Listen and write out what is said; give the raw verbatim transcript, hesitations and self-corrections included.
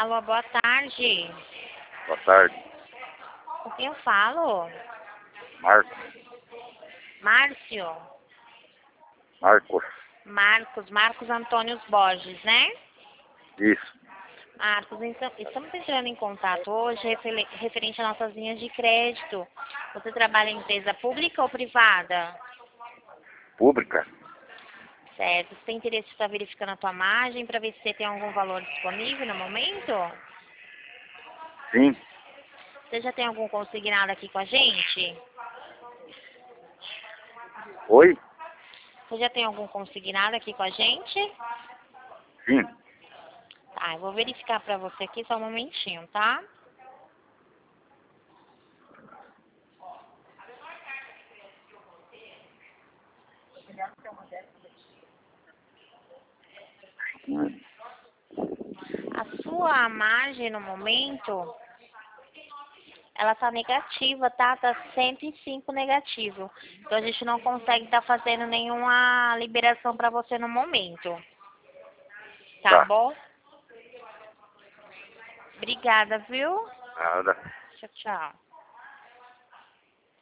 Alô, boa tarde. Boa tarde. Com quem eu falo? Marcos. Márcio? Marcos. Marcos, Marcos Antônio Borges, né? Isso. Marcos, então, estamos entrando em contato hoje refere- referente a nossas linhas de crédito. Você trabalha em empresa pública ou privada? Pública? Certo. Você tem interesse em estar verificando a tua margem para ver se você tem algum valor disponível no momento? Sim. Você já tem algum consignado aqui com a gente? Oi? Você já tem algum consignado aqui com a gente? Sim. Tá, eu vou verificar para você aqui só um momentinho, tá? Hum. A sua margem no momento, ela tá negativa, tá? Tá cento e cinco negativo. Então a gente não consegue estar fazendo nenhuma liberação para você no momento. Tá, Tá. bom? Obrigada, viu? Nada. Tchau, tchau.